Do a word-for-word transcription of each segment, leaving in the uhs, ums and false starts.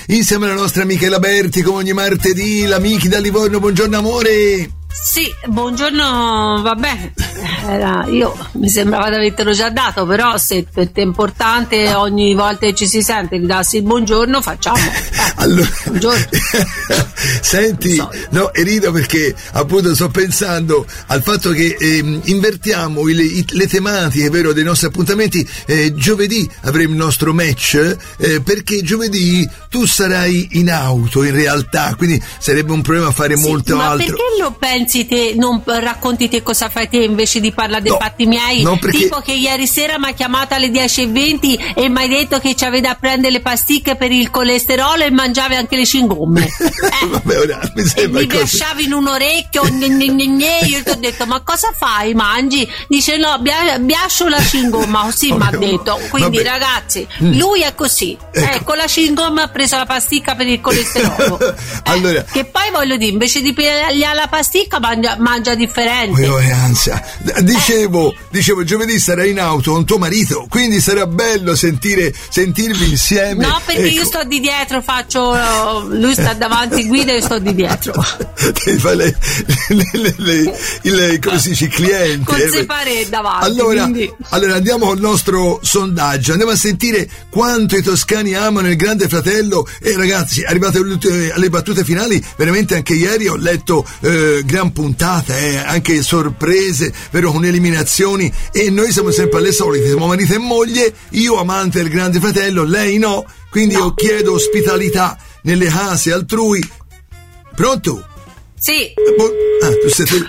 insieme alla nostra Michela Berti, come ogni martedì, la Michi da Livorno. Buongiorno amore. Sì, buongiorno, vabbè, era, io mi sembrava di avertelo già dato, però se per te è importante ogni volta che ci si sente di darsi il buongiorno, facciamo. Eh, allora, buongiorno. Senti, so. no, e rido perché appunto sto pensando al fatto che eh, invertiamo il, i, le tematiche, vero, dei nostri appuntamenti. Eh, giovedì avremo il nostro match, eh, perché giovedì tu sarai in auto in realtà, quindi sarebbe un problema fare sì, molto ma altro. Perché lo pensi te, non racconti te cosa fai te invece di parlare dei no, fatti miei? no, perché... Tipo che ieri sera mi ha chiamato alle dieci e venti e mi hai detto che c'avevi da prendere le pasticche per il colesterolo e mangiavi anche le cingomme. Eh. Vabbè, ora mi sembra e mi lasciavi in un orecchio, gne, gne, gne, gne. Io ti ho detto ma cosa fai, mangi? Dice no, bia, biascio la cingomma, così mi ha detto. Quindi vabbè. Ragazzi, lui è così, ecco. Eh, con la cingomma ha preso la pasticca per il colesterolo. Allora, eh, che poi voglio dire, invece di pigliare la pasticca mangia, mangia differente. Io che ansia. Dicevo, eh. dicevo, giovedì sarai in auto con tuo marito, quindi sarà bello sentire sentirvi insieme. No, perché ecco. Io sto di dietro, faccio lui sta davanti, guida e io sto di dietro. Fai le, le, le, le, le, come si dice, clienti. Con eh. separé davanti. Allora, quindi... allora andiamo al nostro sondaggio, andiamo a sentire quanto i toscani amano il Grande Fratello. E ragazzi, arrivate alle battute finali, veramente anche ieri ho letto eh, gran puntata, eh, anche sorprese, vero, con eliminazioni, e noi siamo sempre alle solite, siamo marito e moglie, io amante del Grande Fratello, lei no, quindi no. Io chiedo ospitalità nelle case altrui. Pronto? Sì. Ah, tu sei te...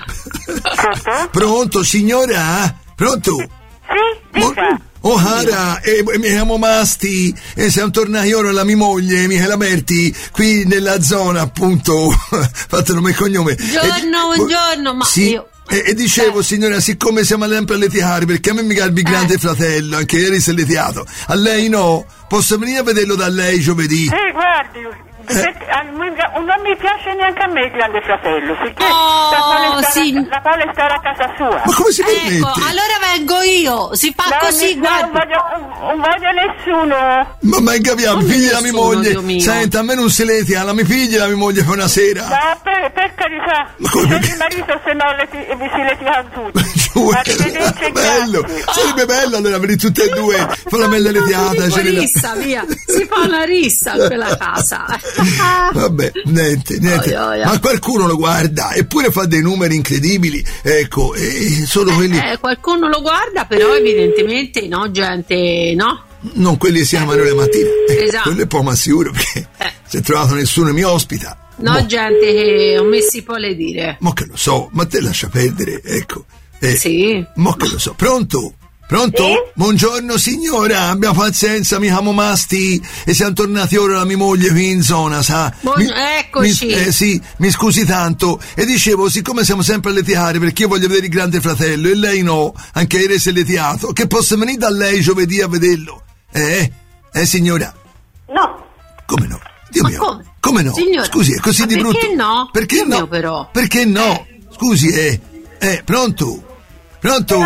Pronto signora? Pronto? Sì, dica. Oh cara, eh, mi chiamo Masti e siamo tornati ora alla mia moglie Michela Berti qui nella zona, appunto, fatto nome e cognome. Buongiorno, e, buongiorno, ma sì, io... E, e dicevo, eh. signora, siccome siamo sempre a litigare, perché a me mi garbi il eh. Grande Fratello, anche ieri si è litigato, a lei no, posso venire a vederlo da lei giovedì? Sì, guardi, eh. non mi piace neanche a me il Grande Fratello, perché oh, la vuole sì. stare, stare a casa sua. Ma come si permette? Ecco, allora vengo io, si fa no, così, no, guarda. Non voglio, non voglio nessuno. Ma mai capiamo, figli la mia moglie. Senta, a me non si litiga, la mia figlia la mia moglie fa una sera. No, per, per carità. Ma come? Se il marito, se no le, vi si litigano tutti. Arrivederci, bello. Grazie. Sarebbe bello allora venire tutte e due. Fa la bella litigata. Si rissa, via. Si fa una rissa in quella casa. Vabbè, niente, niente. Oh, oh, oh. Ma qualcuno lo guarda, eppure fa dei numeri incredibili. Ecco, e solo eh, quelli. Eh, qualcuno lo guarda, però evidentemente no, gente, no? Non quelli si chiamano le mattine. Eh, esatto. Quello è un po' ma sicuro, perché eh. se trovato nessuno mi ospita. No, mo. Gente che non mi si può le dire. Ma che lo so, ma te lascia perdere, ecco. Eh, sì. Ma che lo so, pronto? Pronto? Sì? Buongiorno signora, abbia pazienza, mi chiamo Masti e siamo tornati ora la mia moglie qui in zona, sa? Buon... Mi, Eccoci. Mi, eh, sì, mi scusi tanto. E dicevo, siccome siamo sempre a litigare, perché io voglio vedere il Grande Fratello e lei no, anche ieri si è litigato, che posso venire da lei giovedì a vederlo? Eh? Eh signora? No. Come no? Dio Ma mio. come? Come no? Signora, scusi, è così ma di perché brutto. No? Perché Dio no? Mio, però. Perché no? Scusi, eh. Eh, pronto? Pronto?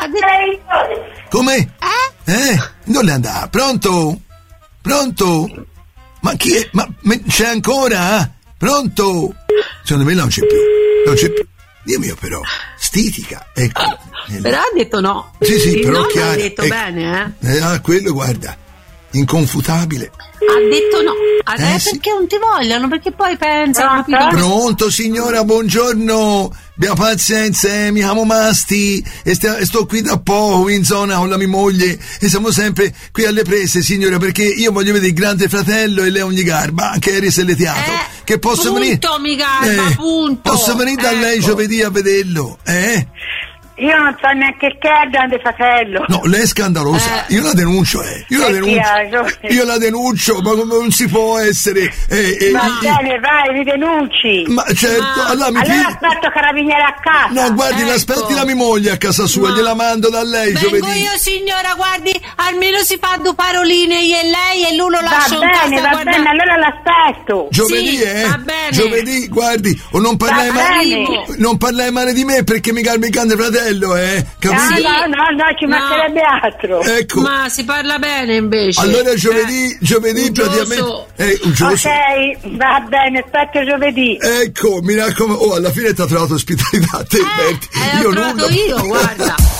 Come? Eh? Eh? Dove andà? Pronto? Pronto? Ma chi è? Ma, ma c'è ancora? Pronto? Secondo me non c'è più. Non c'è più. Dio mio, però. Stitica, ecco. Però ha detto no. Sì, sì, il però no chiaro. ha detto ecco. bene, eh? eh? Ah, quello, guarda. Inconfutabile. Ha detto no. Adesso Eh, sì. perché non ti vogliono? Perché poi pensano. Pronto? Pronto signora, buongiorno. Abbia pazienza, eh, mi chiamo Masti e, st- e sto qui da poco in zona con la mia moglie e siamo sempre qui alle prese signora, perché io voglio vedere il Grande Fratello e lei ogni garba, anche ieri si è litigato. Eh, che posso punto, venire? mi garba, eh, punto. Posso venire da ecco. lei giovedì a vederlo, eh? Io non so neanche che è il Grande Fratello. No, lei è scandalosa. Eh. Io la denuncio, eh. Io la Perché denuncio. hai ragione. Io la denuncio, ma come non si può essere. Eh, eh, Va io- bene, vai, mi denunci. Ma certo, Ma- allora mi Allora figli- aspetto carabinieri a casa. No, guardi, Ecco. l'aspetti la mia moglie a casa sua, No. gliela mando da lei Vengo giovedì. io signora, guardi, almeno si fa due paroline io e lei e l'uno Va lascia in bene, casa va guarda- bene, allora l'aspetto. Giovedì, Sì, eh? va bene. Giovedì, guardi, o non parlai Va male, bene. non parlai male di me perché mi calmi il Grande Fratello fratello, eh? Capito? Ah, no, no, no, ci No. mancherebbe altro. Ecco. Ma si parla bene invece. Allora giovedì, Eh, giovedì uggioso. praticamente. Eh, uggioso. Ok, va bene, aspetto giovedì. Ecco, mi raccomando. Oh, alla fine ti ha trovato ospitalità a te, Eh, Berti. eh, Io l'ho trovato nulla. io, guarda.